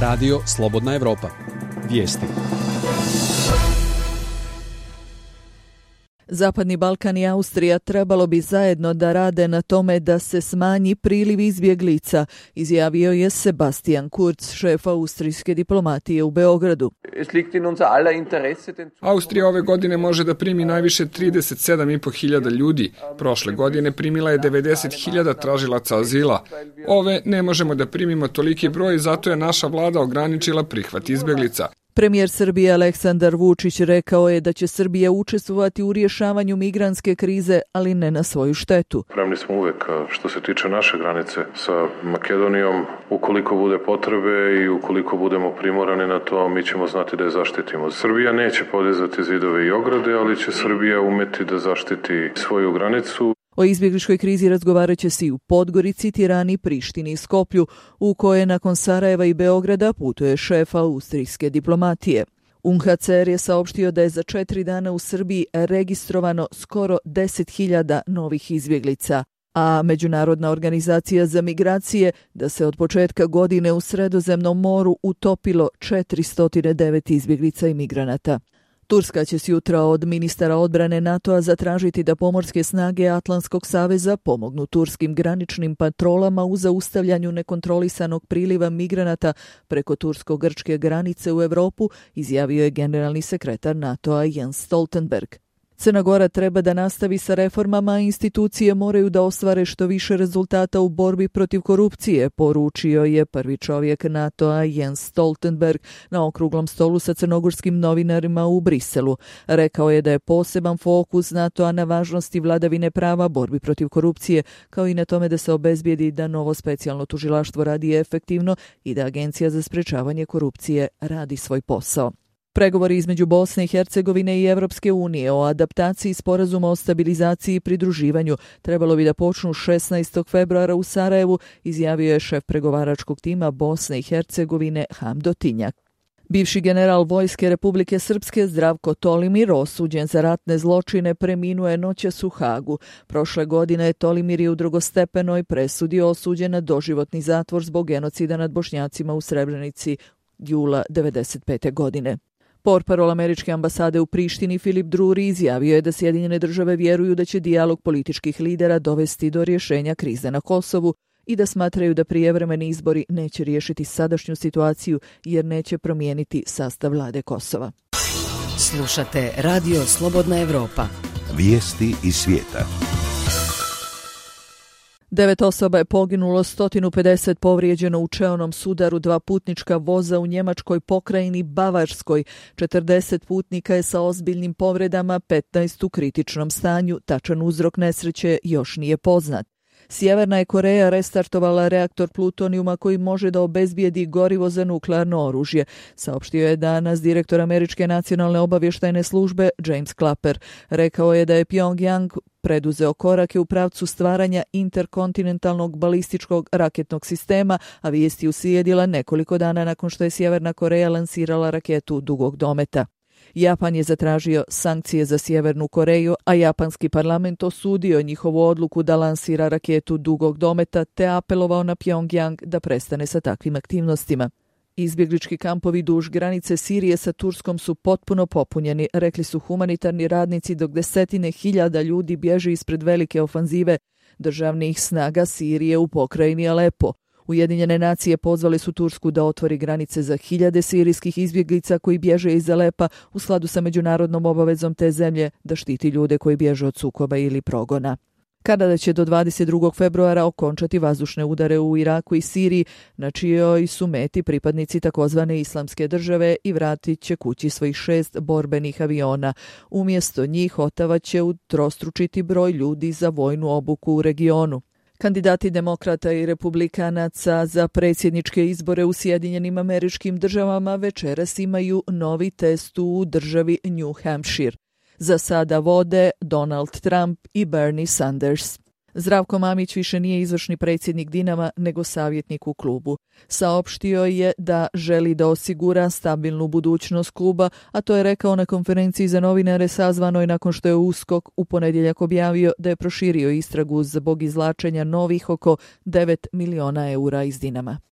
Radio Slobodna Evropa. Vijesti. Zapadni Balkan i Austrija trebalo bi zajedno da rade na tome da se smanji priliv izbjeglica, izjavio je Sebastian Kurz, šef austrijske diplomatije u Beogradu. Austrija ove godine može da primi najviše 37.500 ljudi. Prošle godine primila je 90.000 tražilaca azila. Ove ne možemo da primimo toliki broj, zato je naša vlada ograničila prihvat izbjeglica. Premijer Srbije Aleksandar Vučić rekao je da će Srbija učestvovati u rješavanju migrantske krize, ali ne na svoju štetu. Spremni smo uvek, što se tiče naše granice sa Makedonijom, ukoliko bude potrebe i ukoliko budemo primorani na to, mi ćemo znati da je zaštitimo. Srbija neće podizati zidove i ograde, ali će Srbija umeti da zaštiti svoju granicu. O izbjegličkoj krizi razgovarat će se i u Podgorici, Tirani, Prištini i Skoplju, u koje nakon Sarajeva i Beograda putuje šef austrijske diplomatije. UNHCR je saopštio da je za 4 dana u Srbiji registrovano skoro 10.000 novih izbjeglica, a Međunarodna organizacija za migracije da se od početka godine u Sredozemnom moru utopilo 409 izbjeglica i migranata. Turska će sutra od ministara odbrane NATO-a zatražiti da pomorske snage Atlantskog saveza pomognu turskim graničnim patrolama u zaustavljanju nekontrolisanog priliva migranata preko tursko-grčke granice u Europu, izjavio je generalni sekretar NATO-a Jens Stoltenberg. Crna Gora treba da nastavi sa reformama, a institucije moraju da ostvare što više rezultata u borbi protiv korupcije, poručio je prvi čovjek NATO-a Jens Stoltenberg na okruglom stolu sa crnogorskim novinarima u Briselu. Rekao je da je poseban fokus NATO-a na važnosti vladavine prava, borbi protiv korupcije, kao i na tome da se obezbijedi da novo specijalno tužilaštvo radi efektivno i da Agencija za sprečavanje korupcije radi svoj posao. Pregovori između Bosne i Hercegovine i Evropske unije o adaptaciji sporazuma o stabilizaciji i pridruživanju trebalo bi da počnu 16. februara u Sarajevu, izjavio je šef pregovaračkog tima Bosne i Hercegovine Hamdo Tinjak. Bivši general Vojske Republike Srpske Zdravko Tolimir, osuđen za ratne zločine, preminuo je noćas u Hagu. Prošle godine je Tolimir u drugostepenoj presudi osuđen na doživotni zatvor zbog genocida nad Bošnjacima u Srebrenici jula 1995. godine. Portparol američke ambasade u Prištini Filip Drury izjavio je da Sjedinjene države vjeruju da će dijalog političkih lidera dovesti do rješenja krize na Kosovu i da smatraju da prijevremeni izbori neće riješiti sadašnju situaciju jer neće promijeniti sastav vlade Kosova. Slušate Radio Slobodna Evropa. Vijesti iz svijeta. 9 osoba je poginulo, 150 povrijeđeno u čeonom sudaru 2 putnička voza u njemačkoj pokrajini Bavarskoj. 40 putnika je sa ozbiljnim povredama, 15 u kritičnom stanju. Tačan uzrok nesreće još nije poznat. Sjeverna je Koreja restartovala reaktor plutonijuma koji može da obezbijedi gorivo za nuklearno oružje, saopštio je danas direktor Američke nacionalne obavještajne službe James Clapper. Rekao je da je Pyongyang preduzeo korake u pravcu stvaranja interkontinentalnog balističkog raketnog sistema, a vijesti uslijedila nekoliko dana nakon što je Sjeverna Koreja lansirala raketu dugog dometa. Japan je zatražio sankcije za Sjevernu Koreju, a japanski parlament osudio njihovu odluku da lansira raketu dugog dometa te apelovao na Pyongyang da prestane sa takvim aktivnostima. Izbjeglički kampovi duž granice Sirije sa Turskom su potpuno popunjeni, rekli su humanitarni radnici, dok desetine hiljada ljudi bježe ispred velike ofanzive državnih snaga Sirije u pokrajini Alepo. Ujedinjene nacije pozvale su Tursku da otvori granice za hiljade sirijskih izbjeglica koji bježe iz Alepa u skladu sa međunarodnom obavezom te zemlje da štiti ljude koji bježe od sukoba ili progona. Kanada će do 22. februara okončati vazdušne udare u Iraku i Siriji, na čijoj su meti pripadnici takozvane Islamske države, i vratit će kući svojih 6 borbenih aviona. Umjesto njih Otava će utrostručiti broj ljudi za vojnu obuku u regionu. Kandidati demokrata i republikanaca za predsjedničke izbore u Sjedinjenim Američkim Državama večeras imaju novi test u državi New Hampshire. Za sada vode Donald Trump i Bernie Sanders. Zdravko Mamić više nije izvršni predsjednik Dinama, nego savjetnik u klubu. Saopštio je da želi da osigura stabilnu budućnost kluba, a to je rekao na konferenciji za novinare sazvanoj nakon što je USKOK u ponedjeljak objavio da je proširio istragu zbog izvlačenja novih oko 9 miliona eura iz Dinama.